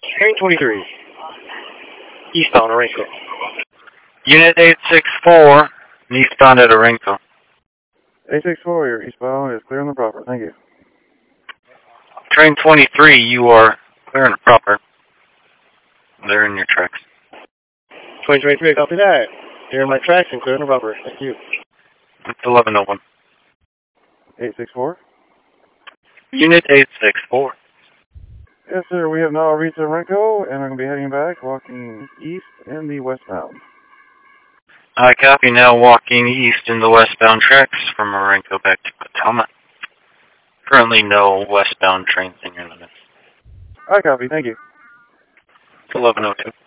Train 23. Eastbound Orenco. Unit 864, eastbound at Orenco. 864, you're eastbound is clear on the proper. Thank you. Train 23, you are clear and proper. They're in your tracks. 2023, copy that. You're in my tracks and clear and proper. Thank you. It's 1101. 864? Unit 864. Yes, sir. We have now reached Orenco, and I'm going to be heading back, walking east in the westbound. I copy, now walking east in the westbound tracks from Orenco back to Potomac. Currently no westbound trains in your limits. I copy. Thank you. It's 1102.